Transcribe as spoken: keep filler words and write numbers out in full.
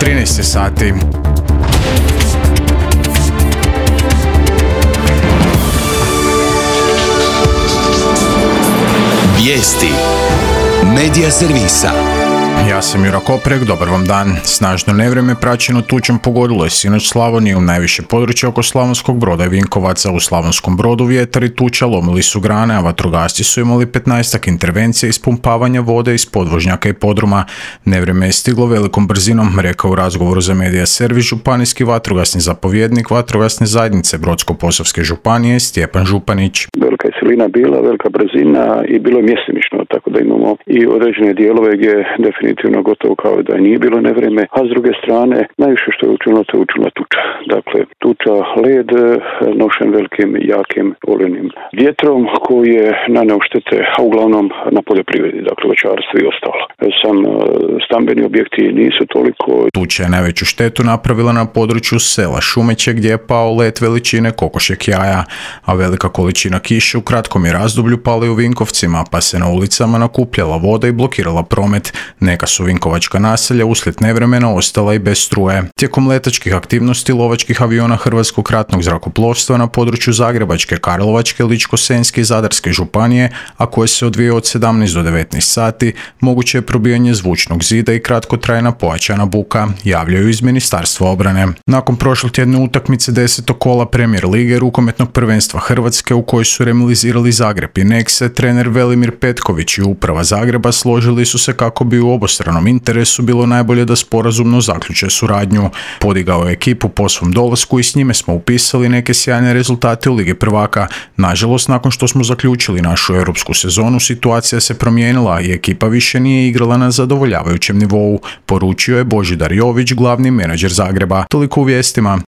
trinaest je sati. Vijesti Medija servisa. Ja sam Jura Koprek, dobar vam dan. Snažno nevrijeme praćeno tučom pogodilo je sinoć Slavoniju, najviše područja oko Slavonskog Broda i Vinkovaca. U Slavonskom Brodu vjetar i tuča lomili su grane, a vatrogasci su imali petnaestak intervencija ispumpavanja vode iz podvožnjaka i podruma. Nevrijeme je stiglo velikom brzinom, rekao u razgovoru za Medija servis županijski vatrogasni zapovjednik vatrogasne zajednice Brodsko-posavske županije Stjepan Županić. Velika je silina bila, velika brzina i bilo je mjestimično, tako da imamo i određene dijelove gdje definitivno gotovo kao da nije bilo nevrijeme, a s druge strane najviše što je učinilo, to je učinila tuča. Dakle, tuča, led nošen velikim, jakim olujnim vjetrom koji je naneo štete, a uglavnom na poljoprivredi, dakle voćarstvu i ostalo. Sam stambeni objekti nisu toliko. Tuča je najveću štetu napravila na području sela Šumeće gdje je pao led veličine kokošjeg jaja, a velika količina kiše u kratkom je razdoblju pala i u Vinkovcima, pa se na ulicama nakupljala voda i blokirala promet. Neka su vinkovačka naselja uslijed nevremena ostala i bez struje. Tijekom letačkih aktivnosti lovačkih aviona Hrvatskog ratnog zrakoplovstva na području Zagrebačke, Karlovačke, Ličko-senjske i Zadarske županije, a koje se odvije od sedamnaest do devetnaest sati, moguće je probijanje zvučnog zida i kratkotrajna pojačana buka, javljaju iz Ministarstva obrane. Nakon prošlotjedne utakmice desetog kola Premier lige rukometnog prvenstva Hrvatske u kojoj su remilizirali Zagreb i Nekse, trener Velimir Petković i uprava Zagreba složili su se kako bi u obostranom interesu bilo najbolje da sporazumno zaključe suradnju. Podigao je ekipu po svom dolasku i s njime smo upisali neke sjajne rezultate u Ligi prvaka. Nažalost, nakon što smo zaključili našu europsku sezonu, situacija se promijenila i ekipa više nije igrala na zadovoljavajućem nivou, poručio je Božidar Jović, glavni menadžer Zagreba. Toliko u vijestima.